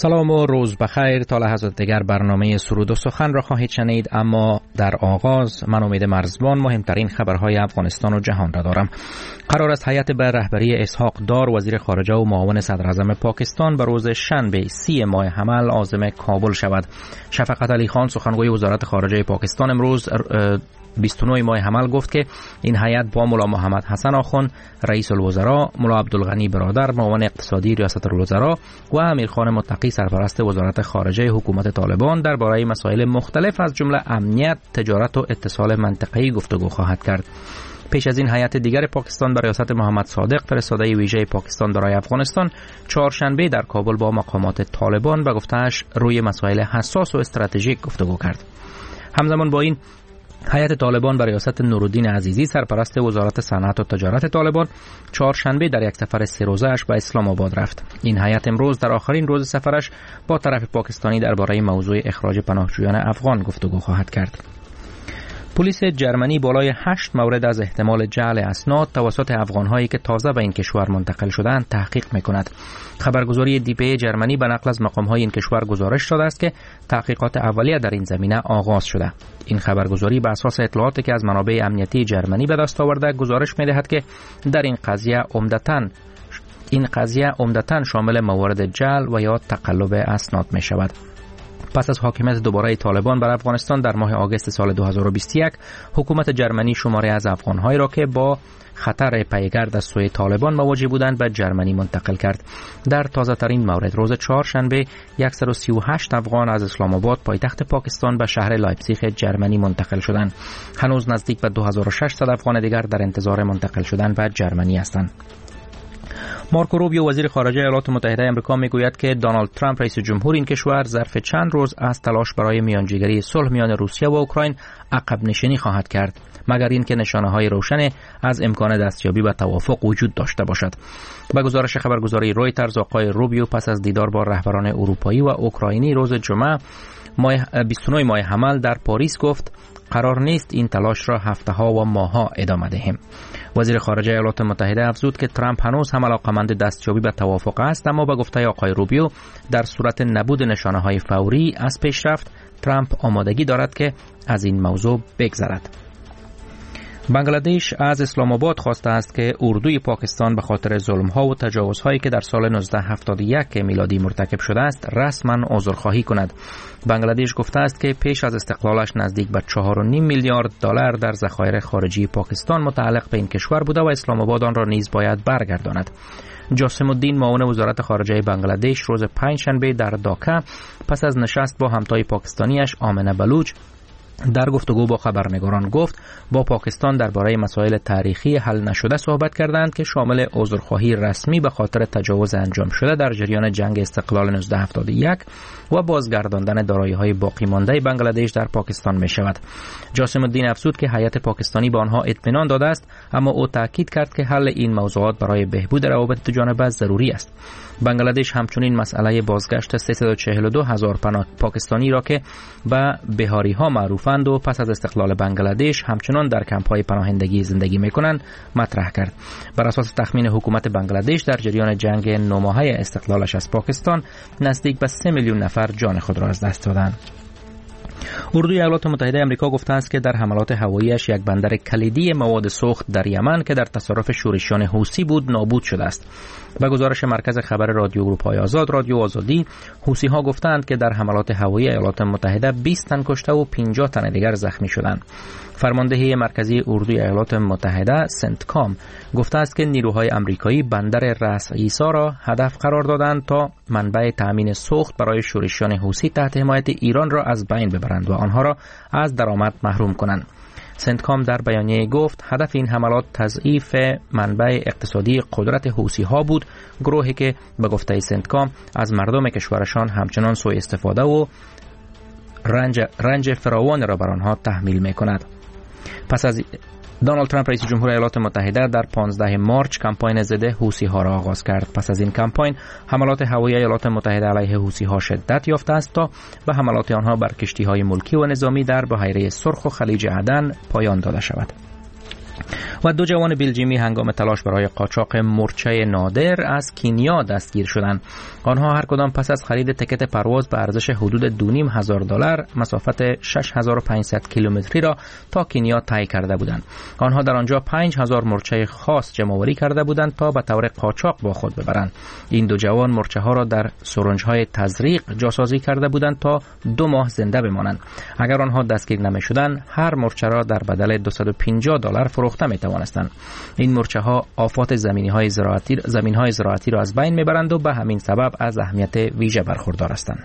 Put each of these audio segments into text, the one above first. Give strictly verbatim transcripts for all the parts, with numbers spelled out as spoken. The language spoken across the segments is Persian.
سلام و روز بخیر. تا لحظات دیگر برنامه سرود و سخن را خواهید شنید، اما در آغاز من امید مرزبان مهمترین خبرهای افغانستان و جهان را دارم. قرار است هیئت به رهبری اسحاق دار وزیر خارجه و معاون صدر اعظم پاکستان به روز شنبه سی ماه حمل عازم کابل شود. شفقت علی خان سخنگوی وزارت خارجه پاکستان امروز بیست و نه ماه حمل گفت که این هیئت با مولا محمد حسن آخوند رئیس الوزراء، مولا عبدالغنی برادر معاون اقتصادی ریاست الوزراء و امیرخان متقی سرپرست وزارت خارجه حکومت طالبان درباره مسائل مختلف از جمله امنیت، تجارت و اتصال منطقه‌ای گفتگو خواهد کرد. پیش از این هیئت دیگر پاکستان به ریاست محمد صادق فرستاده ویژه پاکستان برای افغانستان چهارشنبه در کابل با مقامات طالبان به گفته‌اش روی مسائل حساس و استراتژیک گفتگو کرد. همزمان با این هیئت طالبان به ریاست نورالدین عزیزی سرپرست وزارت صنعت و تجارت طالبان چهارشنبه در یک سفر سه روزه‌اش به اسلام آباد رفت. این هیئت امروز در آخرین روز سفرش با طرف پاکستانی درباره موضوع اخراج پناهجویان افغان گفتگو خواهد کرد. پلیس جرمنی بالای هشت مورد از احتمال جعل اسناد توسط افغان‌هایی که تازه به این کشور منتقل شدند تحقیق می‌کند. خبرگزاری دی پی جرمنی به نقل از مقام‌های این کشور گزارش داده است که تحقیقات اولیه در این زمینه آغاز شده. این خبرگزاری بر اساس اطلاعاتی که از منابع امنیتی جرمنی به دست آورده گزارش می‌دهد که در این قضیه عمدتاً این قضیه عمدتاً شامل موارد جعل و یا تقلب اسناد می‌شود. پس از حاکمیت دوباره طالبان بر افغانستان در ماه آگوست سال دو هزار و بیست و یک، حکومت جرمنی شماره از افغان‌هایی را که با خطر پیگرد از سوی طالبان مواجه بودند به جرمنی منتقل کرد. در تازه ترین مورد روز چهارشنبه صد و سی و هشت افغان از اسلام آباد پایتخت پاکستان به شهر لایپزیگ جرمنی منتقل شدند. هنوز نزدیک به دو هزار و ششصد افغان دیگر در انتظار منتقل شدن به جرمنی هستند. مارکو روبیو وزیر خارجه ایالات متحده آمریکا میگوید که دونالد ترامپ رئیس جمهور این کشور ظرف چند روز از تلاش برای میانجیگری صلح میان روسیه و اوکراین عقب نشینی خواهد کرد، مگر اینکه نشانه‌های روشن از امکان دستیابی به توافق وجود داشته باشد. به گزارش خبرگزاری رویترز، آقای روبیو پس از دیدار با رهبران اروپایی و اوکراینی روز جمعه ماه بیست و نه ماه حمل در پاریس گفت قرار نیست این تلاش را هفته ها و ماه ها ادامه دهیم. وزیر خارجه ایالات متحده افزود که ترامپ هنوز هم علاقه‌مند دستیابی به توافق است، اما به گفته آقای روبیو در صورت نبود نشانه‌های فوری از پیشرفت ترامپ آمادگی دارد که از این موضوع بگذرد. بنگلادش از اسلام آباد خواسته است که اردوی پاکستان به خاطر ظلم‌ها و تجاوزهایی که در سال نوزده هفتاد و یک میلادی مرتکب شده است رسما عذرخواهی کند. بنگلادش گفته است که پیش از استقلالش نزدیک به چهار و نیم میلیارد دلار در ذخایر خارجی پاکستان متعلق به این کشور بوده و اسلام آباد آن را نیز باید برگرداند. جاسم الدین معاون وزارت خارجه بنگلادش روز پنجشنبه در داکا پس از نشست با همتای پاکستانیش آمنه بلوچ در گفتگو با خبرنگاران گفت با پاکستان درباره مسائل تاریخی حل نشده صحبت کردند که شامل عذرخواهی رسمی به خاطر تجاوز انجام شده در جریان جنگ استقلال نوزده هفتاد و یک و بازگرداندن دارایی‌های باقی مانده بنگلادش در پاکستان می شود. جاسم الدین افزود که هیئت پاکستانی به آنها اطمینان داده است، اما او تاکید کرد که حل این موضوعات برای بهبود روابط دو جانبه ضروری است. بنگلادش همچنین مسئله بازگشت سیصد و چهل و دو هزار پاکستانی را که به بهاری ها معروفند و پس از استقلال بنگلادش همچنان در کمپ های پناهندگی زندگی میکنند مطرح کرد. بر اساس تخمین حکومت بنگلادش در جریان جنگ نو ماهه استقلالش از پاکستان نزدیک به سه میلیون نفر جان خود را از دست دادند. اردوی ایالات متحده آمریکا گفته است که در حملات هواییش یک بندر کلیدی مواد سوخت در یمن که در تصرف شورشیان حوثی بود نابود شده است. به گزارش مرکز خبر رادیو اروپای آزاد رادیو آزادی، حوثی ها گفتند که در حملات هوایی ایالات متحده بیست تن کشته و پنجاه تن دیگر زخمی شدند. فرماندهی مرکزی اردوی ایالات متحده سنتکام گفته است که نیروهای آمریکایی بندر رأس عیسی را هدف قرار دادند تا منبع تامین سوخت برای شورشیان حوثی تحت حمایت ایران را از بین ببرند و آنها را از درآمد محروم کنند. سنتکام در بیانیه گفت هدف این حملات تضعیف منبع اقتصادی قدرت حوثی ها بود، گروهی که به گفته سنتکام از مردم کشورشان همچنان سوء استفاده و رنج رنج فراوان را بر آنها تحمیل می‌کند. پس از دونالد ترامپ رئیس جمهور ایالات متحده در پانزده مارچ کمپاین ضد حوثی ها را آغاز کرد. پس از این کمپاین حملات هوایی ایالات متحده علیه حوثی ها شدت یافته است تا به حملات آنها بر کشتی های ملکی و نظامی در بحیره سرخ و خلیج عدن پایان داده شود. و دو جوان بلژیمی هنگام تلاش برای قاچاق مرچه نادر از کینیا دستگیر شدند. آنها هر کدام پس از خرید تکت پرواز به ارزش حدود دو و نیم هزار دلار مسافت شش هزار و پانصد کیلومتری را تا کینیا طی کرده بودند. آنها در آنجا پنج هزار مرچه خاص جمع‌آوری کرده بودند تا به طور قاچاق با خود ببرند. این دو جوان مرچه ها را در سرنج‌های تزریق جاسازی کرده بودند تا دو ماه زنده بمانند. اگر آنها دستگیر نمی‌شدند، هر مرچه را در بدل دویست و پنجاه دلار فروخته می‌توانستند. این مرچه ها آفات زمین‌های زراعتی زمین‌های زراعتی را از بین می‌برند و به همین سبب از اهمیت ویژه برخوردار هستند.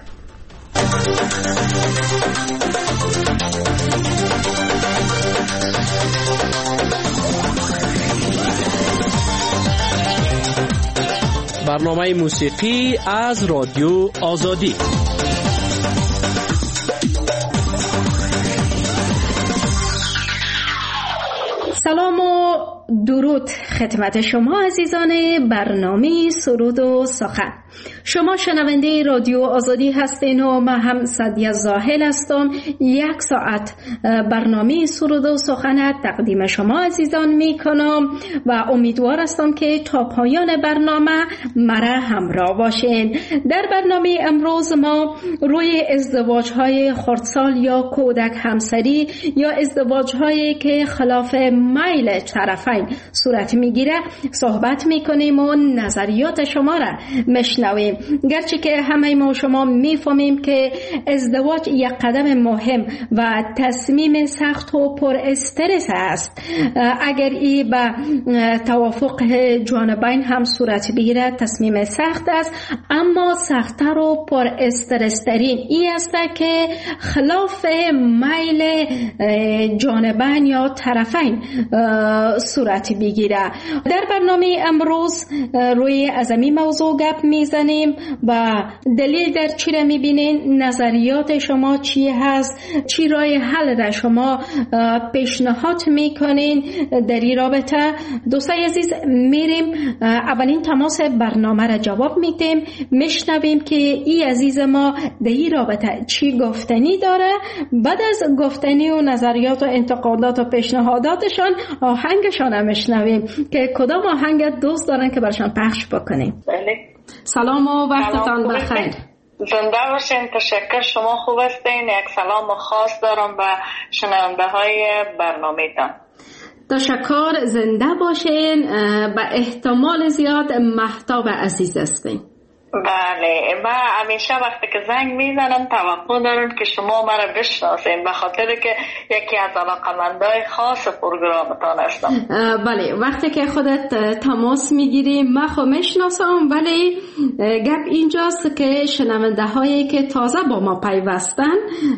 برنامه موسیقی از رادیو آزادی. سلام و درود خدمت شما عزیزان برنامه سرود و سخن. شما شنونده رادیو آزادی هستین و من هم سعدیه زاهل هستم. یک ساعت برنامه سرود و سخن تقدیم شما عزیزان می کنم و امیدوار هستم که تا پایان برنامه مرا همراه باشین. در برنامه امروز ما روی ازدواج های خردسال یا کودک همسری یا ازدواج هایی که خلاف میل طرفین صورت میگیره صحبت میکنیم و نظریات شما را مشنویم. گرچه که همه ما شما میفهمیم که ازدواج یک قدم مهم و تصمیم سخت و پر استرس است. اگر ای به توافق جانبین هم صورت بگیره تصمیم سخت است، اما سخت‌تر و پر استرس ترین ای است که خلاف میل جانبین یا طرفین صورت بگیره. در برنامه امروز روی از این موضوع گپ میزنیم و دلیل در چی را میبینین، نظریات شما چی هست، چی راه حل را شما پیشنهاد میکنین در این رابطه. دوستای عزیز، میریم اولین تماس برنامه را جواب میدیم، میشنویم که ای عزیز ما در این رابطه چی گفتنی داره. بعد از گفتنی و نظریات و انتقادات و پیشنهاداتشان آهنگشان هم میشنویم که کدام آهنگ دوست دارن که برشان پخش بکنیم. بله. سلام و وقتتان بخیر. زنده باشین. تشکر، شما خوب هستین. یک سلام خاص دارم به شنونده های برنامه تان. تشکر، زنده باشین. به احتمال زیاد مهتاب عزیز هستین. بله، من همیشه وقتی که زنگ میزنم توقع دارم که شما مرا بشناسین، به خاطر که یکی از علاقمندای خاص پروگرامتان هستم. بله، وقتی که خودت تماس میگیری من خود میشناسم، ولی گپ اینجاست که شنونده هایی که تازه با ما پیوستن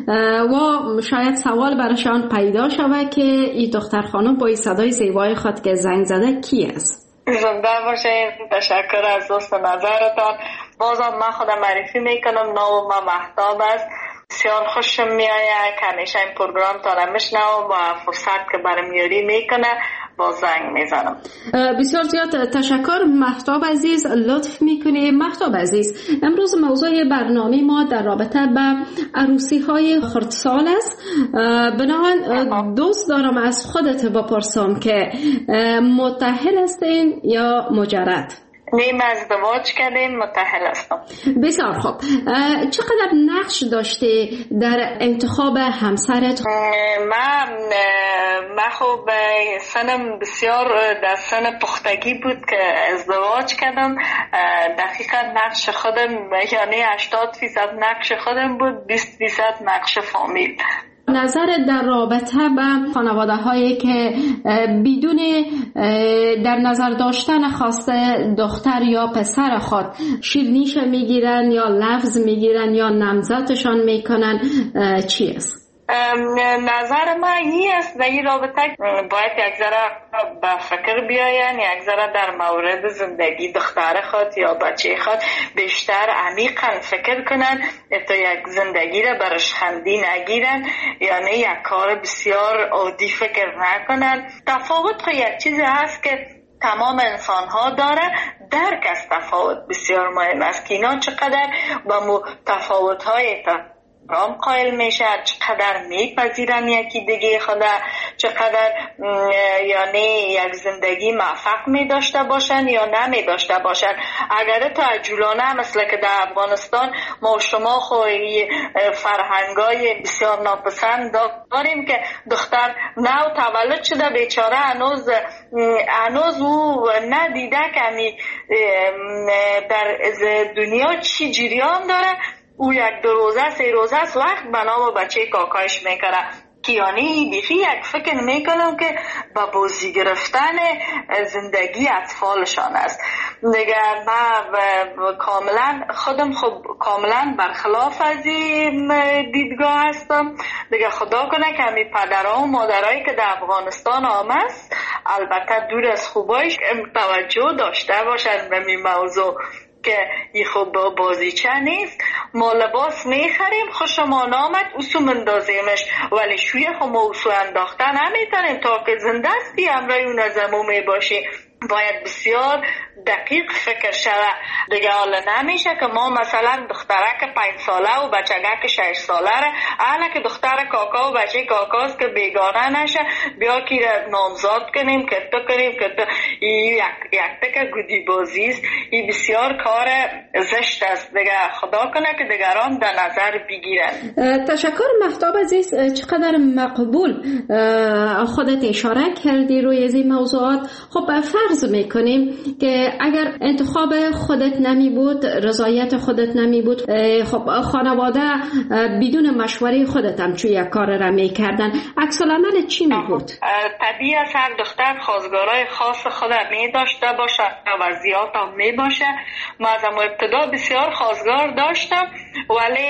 و شاید سوال براشان پیدا شود که این دختر خانم با این صدای زیبای خود که زنگ زده کی است؟ زنده باشین. تشکر از دوست نظرتان. بازم من خودم معرفی میکنم، نام من مهتاب است. بسیار خوشم میآید که همیشه این پروگرام تا میشنوم و فرصت که برام یاری میکنه با زنگ میزنم. بسیار زیاد تشکر مهتاب عزیز، لطف میکنی. مهتاب عزیز، امروز موضوع برنامه ما در رابطه به عروسی های خردسال است. بنابراین دوست دارم از خودت بپرسم که متأهل هستین یا مجرد؟ نیم ازدواج کردیم، متأهل هستم. بسیار خوب. چقدر نقش داشتی در انتخاب همسرت؟ من من خوب سنم بسیار در سن پختگی بود که ازدواج کردم. دقیقا نقش خودم یعنی هشتاد فیصد نقش خودم بود، بیست فیصد نقش فامیل. نظر در رابطه به خانواده هایی که بدون در نظر داشتن خواسته دختر یا پسر خود شیرینیش میگیرن یا لفظ میگیرن یا نامزدشان میکنن چی است؟ نظر من این است در این رابطه باید یک ذره به فکر بیاین، یک ذره در مورد زندگی دختر خود یا بچه خود بیشتر عمیقا فکر کنن تا یک زندگی را برش خندی نگیرن، یعنی یک کار بسیار عادی فکر نکنن. تفاوت خود یک چیزی هست که تمام انسان ها داره، درک از تفاوت بسیار مهم است که اینا چقدر با تفاوت های رام قائل میشه، چقدر میپذیرن یکی دیگه خدا، چقدر یعنی یک زندگی موفق می داشته باشن یا نمی داشته باشن. اگر تو عجولانه مثل که در افغانستان ما شما خوی فرهنگای بسیار ناپسند داریم که دختر نو تولد شده بیچاره هنوز هنوز او ندیده که همی در دنیا چی جریان داره، او یک دو روزه سه روزه است وقت بنا به بچه کاکایش میکنه که یعنی بیخی یک فکر میکنم که با بازی گرفتن زندگی اطفالشان است. دیگه من کاملا خودم خب کاملا برخلاف از این دیدگاه هستم. دیگه خدا کنه که همی پدرها و مادرهایی که در افغانستان آمد البته دور از خوبایش توجه داشته باشن به این موضوع که این خوب بازیچه نیست. ما لباس میخریم خوشمان آمد اوسو مندازیمش، ولی شوی خو ما اوسو انداخته نمیتونیم تا که زنده استی امرای اون از امو میباشی. باید بسیار دقیق فکر شده. دیگه حالا نمیشه که ما مثلا دخترک پنج ساله و بچگک شش ساله را احلا که دختر کاکا و بچه کاکاست که بیگانه نشه بیا که نامزاد کنیم که تو کنیم که تو یک یک تک گودی بازیست. این بسیار کار زشت است. دیگه خدا کنه که دیگران در نظر بگیرن. تشکر مهتاب عزیز، چقدر مقبول خودت اشاره کردی روی از این موضوعات. خب فرض میکنیم که اگر انتخاب خودت نمی بود، رضایت خودت نمی بود، خب خانواده بدون مشوره خودت هم چون یک کار را میکردن، عکس العمل چی می بود؟ طبیعی است هر دختر خواستگارای خاص خود می داشته باشه، وضعیات هم می باشه. من از ابتدا بسیار خواستگار داشتم، ولی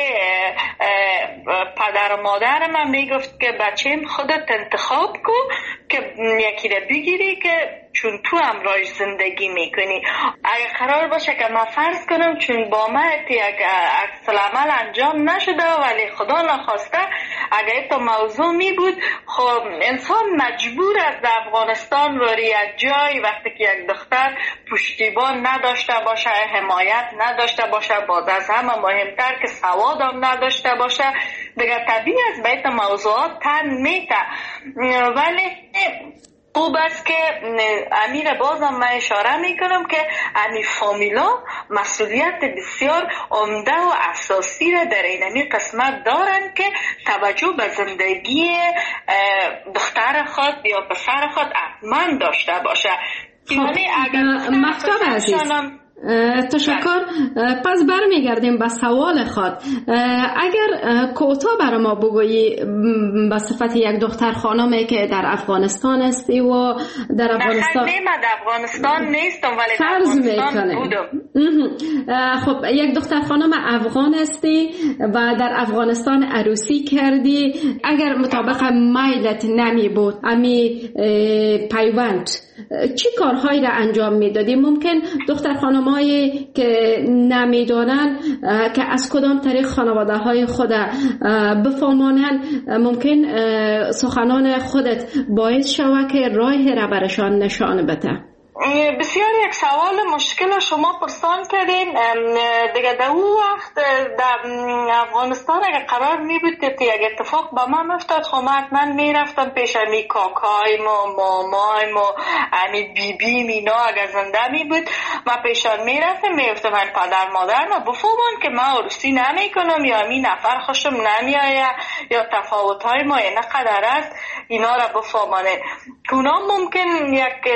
پدر و مادر من می گفت که بچه‌م خودت انتخاب کن که یکی را بگیری که چون تو امراض زندگی میکنی. اگه قرار باشه که من فرض کنم چون با من یک عکس العمل انجام نشده ولی خدا نخواسته اگه تو موضوع می بود، خب انسان مجبور است در افغانستان وری یک جای وقتی که یک دختر پشتیبان نداشته باشه، حمایت نداشته باشه، باز از همه مهمتر که سواد هم نداشته باشه، دیگه طبیعی است به این موضوعات تن میته. ولی خوب است که امیر بازم من اشاره میکنم که امی فامیلا مسئولیت بسیار عمده و اساسی را در این قسمت دارن که توجه به زندگی دختر خود یا پسر خود حتما داشته باشه. خب مهتاب عزیز تشکر. پس برمیگردیم به سوال خود. اگر کوتاه برای ما بگویی به صفت یک دختر خانمی که در افغانستان استی و در افغانستان نه من در افغانستان نیستم ولی فرض میکنه بودم. خب یک دختر خانم افغان استی و در افغانستان عروسی کردی، اگر مطابق میلت نمی بود امی پیوند چی کارهایی را انجام میدادی؟ ممکن دختر خانمایی که نمیدانن که از کدام طریق خانواده های خود بفهمانن، ممکن سخنان خودت باعث شود که راهی را برشان نشان بده. بسیار یک سوال مشکل شما پرسان کردین. دیگه در اون وقت در افغانستان اگه قرار می بود که یک اتفاق با من افتاد، خب من حتما می رفتم پیش امی کاکایم و مامایم و امی بی بی مینا اگه زنده می بود من پیشان می رفتم می گفتم من پدر مادر ما بفهمن که من عروسی نمی کنم یا امی نفر خوشم نمی آید یا تفاوت های ما یه نقدر است، اینا را بفهمانه. اونا ممکن یک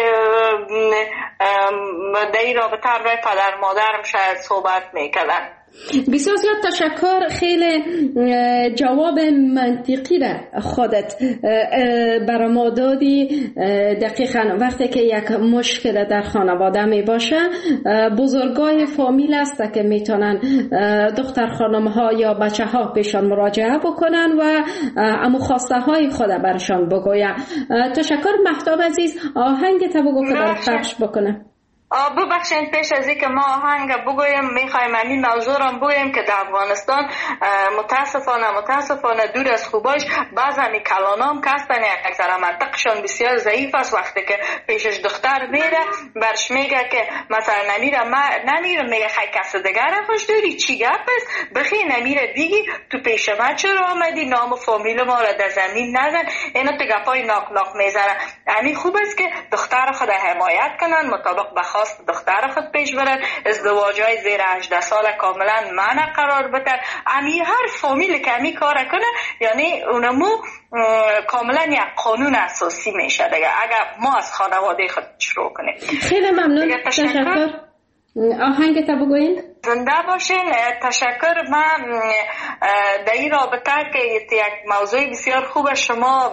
در این رابطه همراه پدر مادرم شاید صحبت میکردن. بسیار زیاد تشکر. خیلی جواب منطقی را خودت برای ما دادی. دقیقا وقتی که یک مشکل در خانواده می باشه بزرگای فامیل است که میتونن دختر خانم ها یا بچه ها پیشان مراجعه بکنن و امو خواسته های خود برشان بگوین. تشکر مهتاب عزیز. آهنگ تا بگو که برای پخش بکنه. ببخشید پیش از اینکه ما آهنگ بگویم میخوایم همین موضوع را بگویم که در افغانستان متاسفانه متاسفانه دور از خوباش بعض همی کلانام که هستن یک اکثر منطقشان بسیار ضعیف است. وقتی که پیشش دختر میره برش میگه که مثلا نمیره ما نمیره میگه خیلی کس دیگر خوش داری چی گپ است بخی نمیره دیگی تو پیش ما چرا آمدی نام فامیل ما را در زمین نزن. اینا تو گپای ناک ناک میزنن. همین خوب است که دختر خود حمایت کنن مطابق به خواست دختر خود پیش برن. ازدواجای زیر هجده سال کاملا منع قرار بدن. امی هر فامیل که امی کار کنه یعنی اونمو کاملا یک قانون اساسی میشه دیگه اگر ما از خانواده خود شروع کنیم. خیلی ممنون. تشکر. آهنگ تا بگوین. زنده باشین. تشکر. من در این رابطه که یک موضوع بسیار خوب شما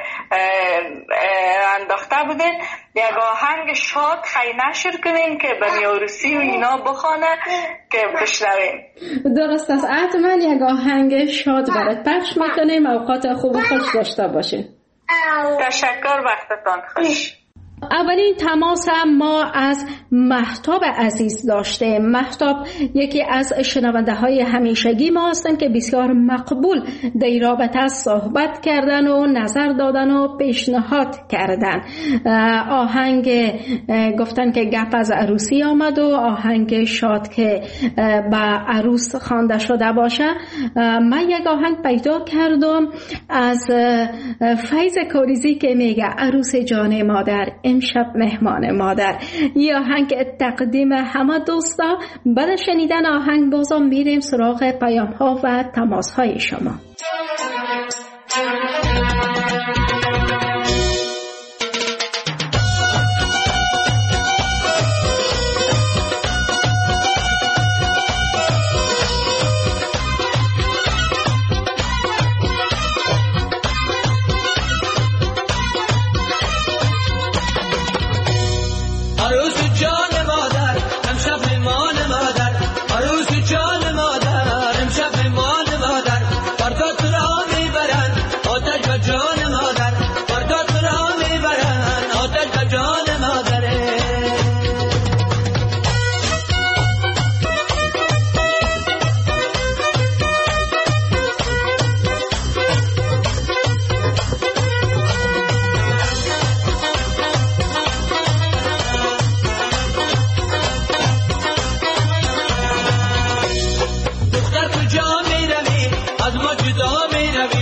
انداخته بودین یک آهنگ شاد خیلی نشر کنین که به نیوروسی و اینا بخونه که بشنویم. درست است. حتما یک آهنگ شاد برات پخش میکنیم. اوقات خوب و خوش داشته باشین. تشکر. وقتتان خوش. اولین تماس ما از مهتاب عزیز داشته. مهتاب یکی از شنونده های همیشگی ما هستند که بسیار مقبول در این رابطه صحبت کردن و نظر دادن و پیشنهاد کردن. آهنگ گفتن که گپ از عروسی آمد و آهنگ شاد که به عروس خوانده شده باشه. من یک آهنگ پیدا کردم از فیض کوریزی که میگه عروس جان مادر امشب مهمان مادر. یه آهنگ تقدیم همه دوستا. بعد شنیدن آهنگ بازم میریم سراغ پیام ها و تماس های شما.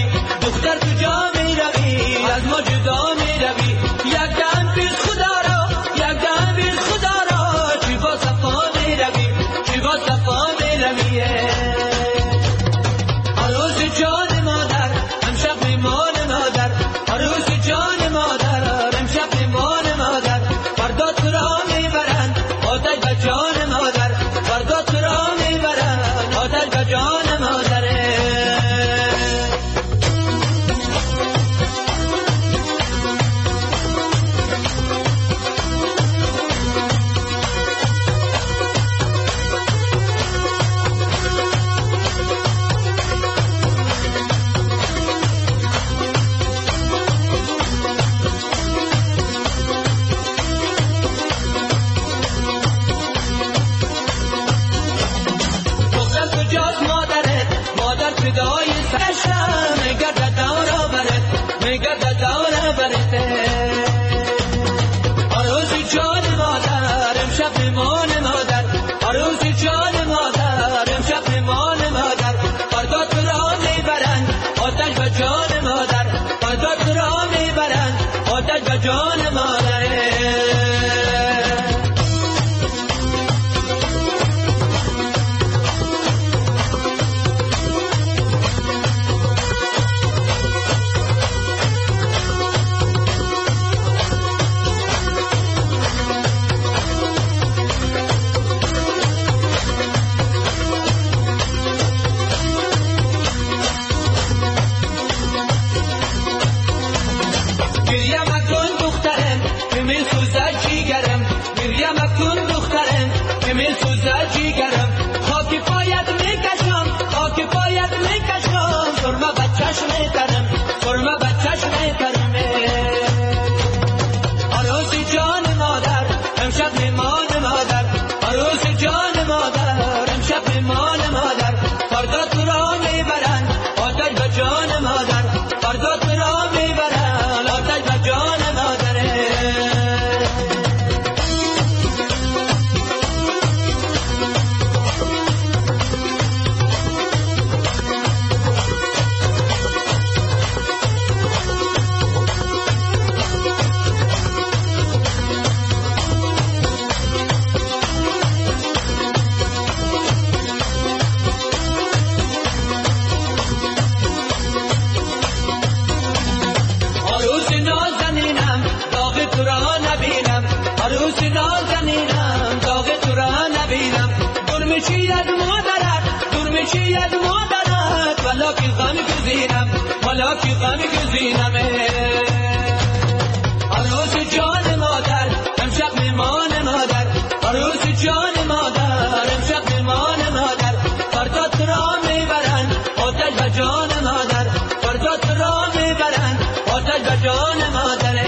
از ما جدا می روی یک دم پیش خدا را عروس نازنینم داغ تو را نبینم دور میشی از مادرت دور میشی از مادرت والا کی غم گزینم والا کی غم گزینم عروس جان مادر امشب میمان مادر عروس جان مادر امشب میمان مادر فردا تو را میبرن آتش به جان مادر فردا تو را میبرن آتش به جان مادر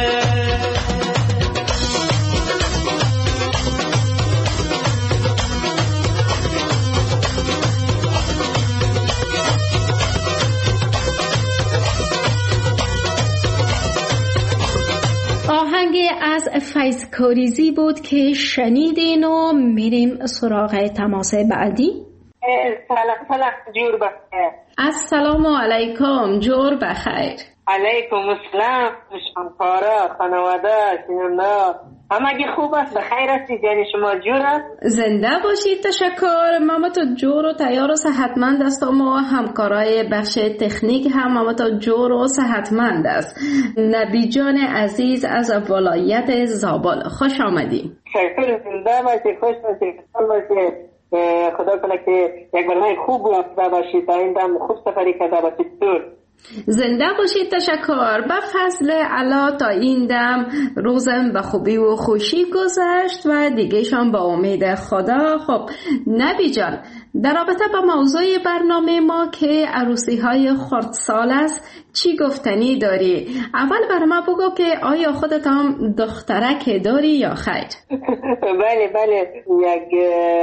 آهنگ از فیض کاریزی بود که شنیدین و میریم سراغ تماس بعدی. سلام سلام جور بخیر. السلام علیکم جور بخیر. علیکم السلام همکارا خانواده شنونده همگی خوب است بخیر هستید یعنی شما جور است؟ زنده باشید تشکر. ماما تو جور و تیار و صحتمند است و ما همکارای بخش تکنیک هم ماما تو جور و صحتمند است. نبی جان عزیز از ولایت زابل خوش آمدیم. شکر زنده باشید خوش باشید باشید خدا کنه که یک برنامه خوب رفته باشید تا این دم خوب سفری کرده باشید دور. زنده باشید تشکر. به فضل الله تا این دم روزم به خوبی و خوشی گذشت و دیگهشان با امید خدا. خب نبی جان در رابطه با موضوع برنامه ما که عروسی های خردسال است چی گفتنی داری؟ اول برای ما بگو که آیا خودت هم دخترک داری یا خیر؟ بله بله یک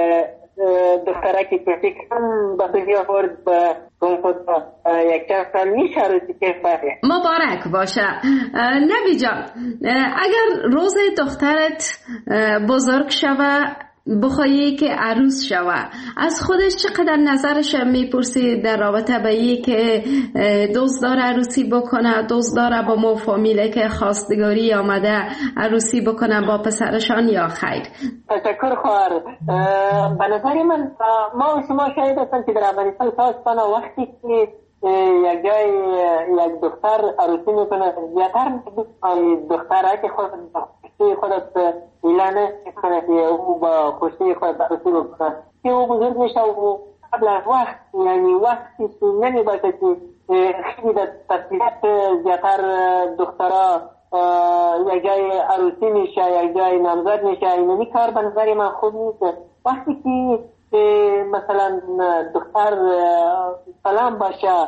دخترکی که فکرم به دنیا آورد به خود یک چند سال میشه عروسی که بره. مبارک باشه. نبی جان اگر روز دخترت بزرگ شوه بخوایی که عروس شوه از خودش چقدر نظرش میپرسی در رابطه به این که دوست داره عروسی بکنه دوست داره با مو فامیله که خواستگاری آمده عروسی بکنه با پسرشان یا خیر؟ تشکر خواهر. به نظر من ما و شما شاید هستم که در افغانستان ساز کنه وقتی که یک جای یک دختر عروسی میکنه زیادتر دختره که خود خودت اعلان میکنه که او با خوشی خود عروسی بکنه که او بزرگ میشه و قبل از وقت یعنی وقتی نمی باشه که خیلی در تفصیلات زیادتر دخترها یک جای عروسی میشه یک جای نامزد میشه اینمی کار به نظر من خوب نیست. وقتی که مثلا دختر سلام باشه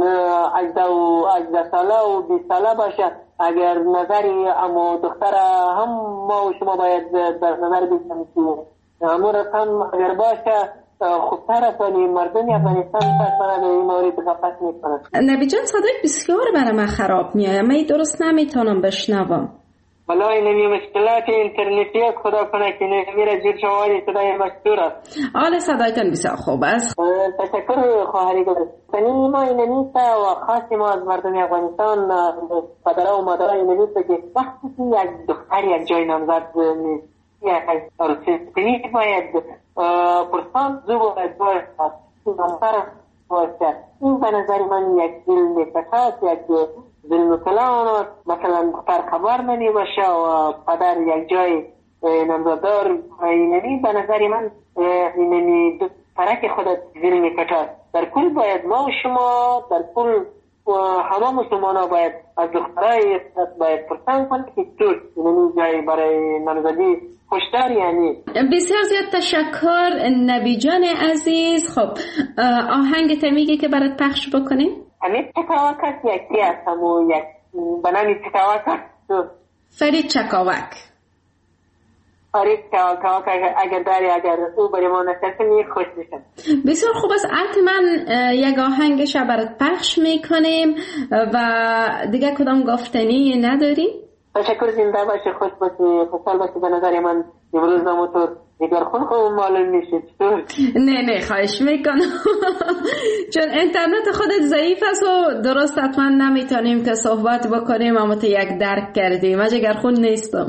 هجده ساله و بیست ساله باشه اگر نظری اما دختر هم ما و شما باید در نظر بگیریم که امور هم اگر باشه خوبتر است ولی مردم افغانستان پس به این مورد غفلت میکنند. نبی جان صدای بسیار برای من خراب میاد من درست نمیتونم بشنوم. والا این مشکلات اینترنتی خدا کنه که نمیره زیر شماری صدای مشکور است. آله صدایتان بسیار خوب است. تشکر خواهری گذاشت. سنین ما این نیست و خاصی ما از مردم افغانستان پدرها و مادرها این نیست که وقتی که یک دختر یک جای نامزد نیست یک عروسی کنی باید پرسان زو باید باید نامزد باید. این به نظر من یک ظلم فساد یک ظلم کلان مثلا دختر خبر نمی باشه و پدر یک جای نامزددار اینمی به نظر من اینمی فرق خودت ظلم کشاد. در کل باید ما و شما در کل همه مسلمان ها باید از دخترای باید پرسان کنید که دور اینمی جای برای نامزدی خوشتر یعنی. بسیار زیاد تشکر نبی جان عزیز. خب آهنگ تمیگی که برات پخش بکنیم همین چکاوک هست یکی هست همون یک بنامی چکاوک هست فرید چکاوک فرید چکاوک اگر داری اگر او بری ما نشسته می خوش میشن. بسیار خوب است. حتما یک آهنگش برات پخش میکنیم و دیگه کدام گفتنی نداری؟ تشکر زنده باشه خوش باشه خوشحال باشه. به نظر من امروز نموتور دیگر خون خوب معلوم میشه چطور؟ نه نه خواهش میکنم چون اینترنت خودت ضعیف است و درست حتما نمیتونیم که صحبت بکنیم اما تو یک درک کردیم. من جگر خون نیستم.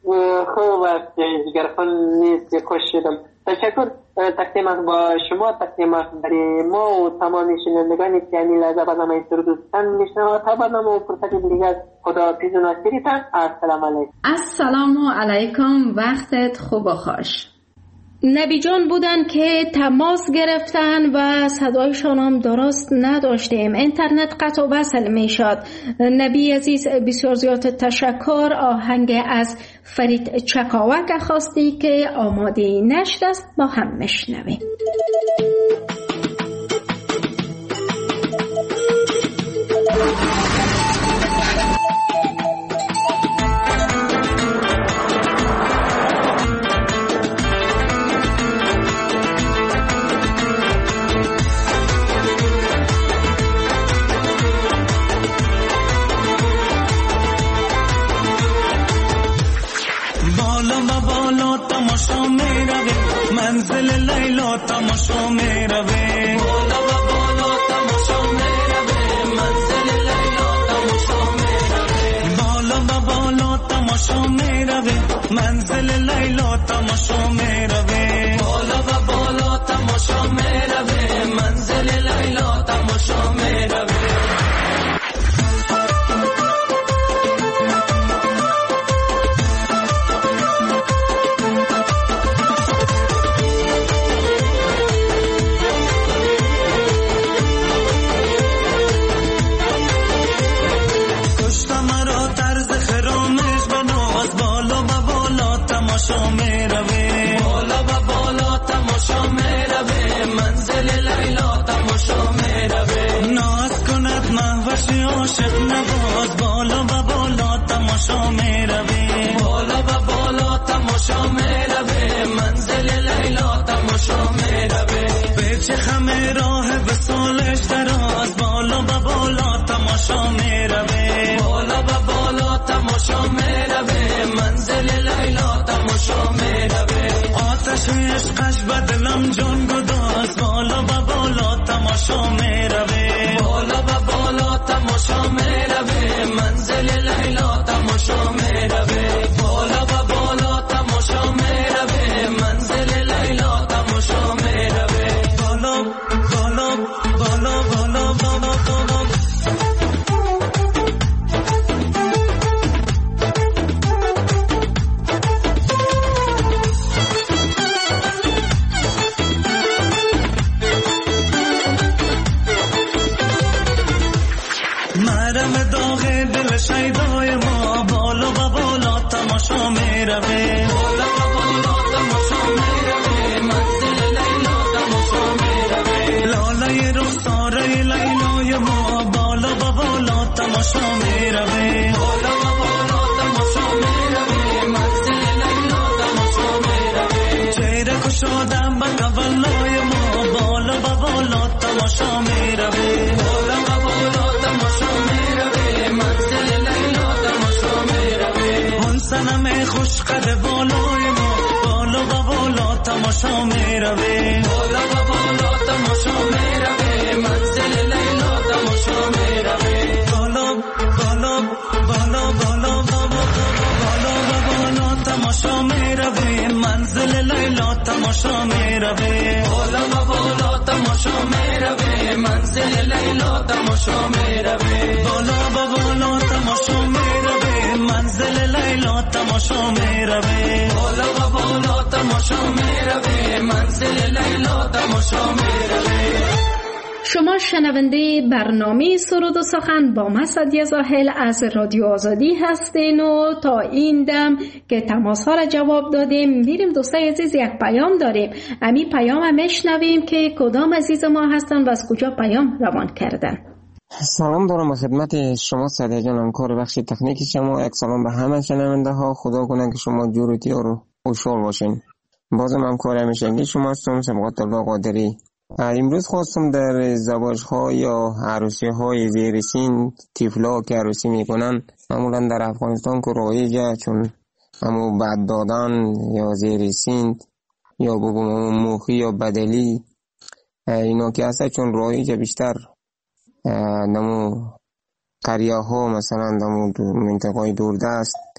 خوب است جگرخون نیست خوش شدم. تشکر. تقدیم است با شما، تقدیم است برای ما و تمام شنوندگانی که همین لحظه برنامه سرود و سخن میشنوند. تا برنامه و فرصت دیگر خداحافظ و ناصریتان. السلام علیکم. السلام علیکم، وقتت خوب و خوش. نبی جان بودن که تماس گرفتن و صدایشان هم درست نداشتیم، اینترنت قطع و وصل می شد. نبی عزیز بسیار زیاد تشکر. آهنگ از فرید چکاوک خواستی که آماده نشد است، با هم میشنویم. منزل لیلا تماشا می روه، بالا و بالا تماشا می روه. منزل لیلا تماشا می روه، بالا و بالا تماشا می روه. منزل لیلا تماشا می روه، بالا و بالا تماشا می روه. منزل لیلا تماشا می روه. عاشق نواز بالا و بالا تماشا می روی، بالا و بالا تماشا می روی. منزل لیلا تماشا می روی. به چه خمه راه وصالش دراز، بالا و بالا تماشا می روی، بالا و بالا تماشا می روی. منزل لیلا تماشا می روی. آتش عشقش بدلم جان گداز، بالا و بالا تماشا می روی، بالا و بالا تماشا می روی. منزل لیلا تماشا می روی، بالا و بالا تماشا می روی. منزل لیلا تماشا می روی. بالا بالا بالا بالا بالا بالا. مرم داغ دل شیدای ما، بالا و بالا تماشا می روی، بالا و بالا تماشا می روی. منزل لیلا تماشا می روی. لالای رخسار لیلای ما، بالا و بالا تماشا می روی، بالا و بالا تماشا می روی. منزل لیلا تماشا می روی. چهره کشادم به قبلای ما، بالا و بالا تماشا می روی، بالا و بالا تماشا می روی. منزل لیلا تماشا می روی. اون سنم خوش قد بالای ما، بالا و بالا تماشا می روی، بالا و بالا تماشا می روی. منزل لیلا تماشا می روی. بالا بالا بالا بالا بالا بالا و بالا تماشا می روی. منزل لیلا تماشا می روی، بالا و بالا تماشا می روی. منزل لیلا تماشا می روی، بالا و بالا تماشا می روی. منزل لیلا تماشا می روی، بالا و بالا تماشا می روی. منزل لیلا تماشا می روی. شما شنونده برنامه سرود و سخن با من سعدیه زاهل از رادیو آزادی هستین و تا این دم که تماس ها را جواب دادیم میریم دوستای عزیز یک پیام داریم. امی پیام هم میشنویم که کدام عزیز ما هستن و از کجا پیام روان کردن. سلام دارم خدمت شما سعدیه جان، کار بخش تکنیک شما. یک سلام به همه شنونده ها. خدا کنه که شما جورتی رو خوشحال باشین. بازم هم کار همیشگی شما هستم، سبقت الله قادری. امروز خواستم در زواج ها یا عروسی های زیر سن، طفلا که عروسی میکنن معمولا در افغانستان که رایجه، چون همو بد دادن یا زیر سن یا بگم موخی یا بدلی اینا که هسته، چون رایجه بیشتر نمو قریه ها مثلا نمو منطقه دوردست